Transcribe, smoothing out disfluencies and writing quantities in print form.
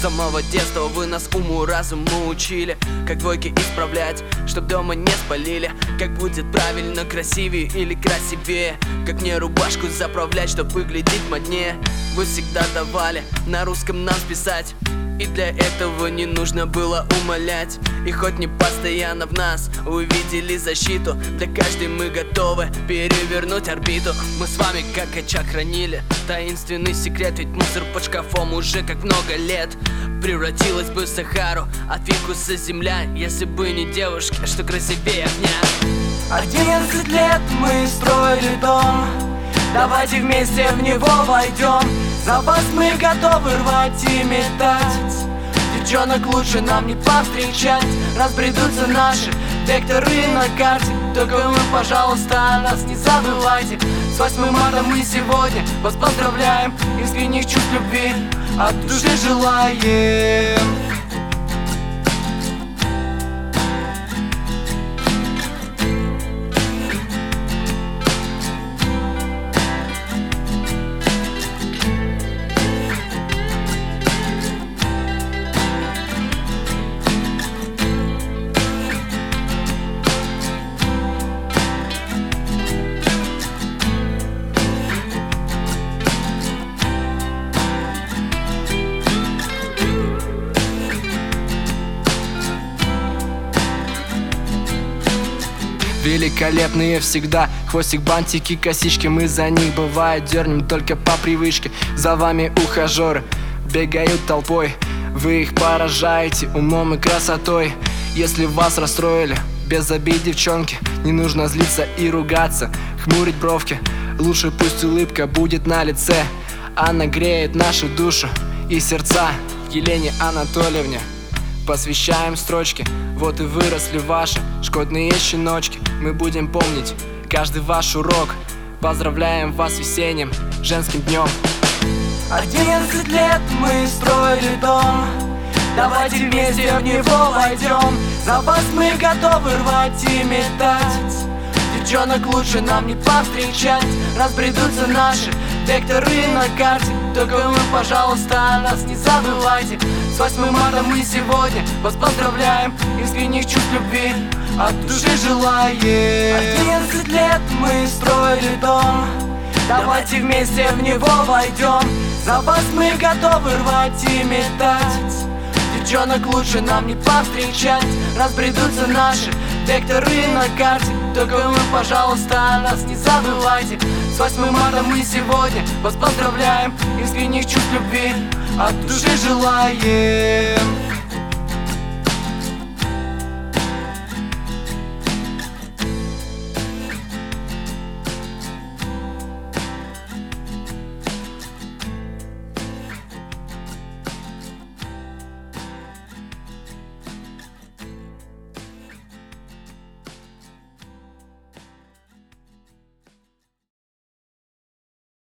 С самого детства вы нас уму-разуму учили, как двойки исправлять, чтоб дома не спалили. Как будет правильно, красивее или красивее, как мне рубашку заправлять, чтоб выглядеть моднее. Вы всегда давали на русском нам списать, и для этого не нужно было умолять. И хоть не постоянно в нас увидели защиту, для каждой мы готовы перевернуть орбиту. Мы с вами как очаг хранили таинственный секрет, ведь мусор под шкафом уже как много лет превратилась бы в Сахару, а фикуса земля, если бы не девушки, что красивее огня. 11 лет мы строили дом, давайте вместе в него войдем. За вас мы готовы рвать и метать, девчонок лучше нам не повстречать. Разбредутся наши векторы на карте, только вы, пожалуйста, о нас не забывайте. С 8 марта мы сегодня вас поздравляем, искренних чувств любви от души желаем. Великолепные всегда, хвостик, бантики, косички, мы за них бывает дернем только по привычке. За вами ухажеры бегают толпой, вы их поражаете умом и красотой. Если вас расстроили, без обид, девчонки, не нужно злиться и ругаться, хмурить бровки, лучше пусть улыбка будет на лице. Она греет нашу душу и сердца. Елене Анатольевне посвящаем строчки, вот и выросли ваши шкодные щеночки. Мы будем помнить каждый ваш урок, поздравляем вас весенним женским днем. 11 лет мы строили дом, давайте вместе в него войдем. За вас мы готовы рвать и метать, девчонок лучше нам не повстречать. Разбредутся наши векторы на карте, только вы, пожалуйста, о нас не забывайте. С 8 марта мы сегодня вас поздравляем, искренних чувств любви от души желаем. 11 лет мы строили дом, давайте вместе в него войдем. За вас мы готовы рвать и метать, девчонок лучше нам не повстречать. Разбредутся наши векторы на карте, только вы, пожалуйста, о нас не забывайте. С 8 марта мы сегодня вас поздравляем, искренних чувств любви от души желаем.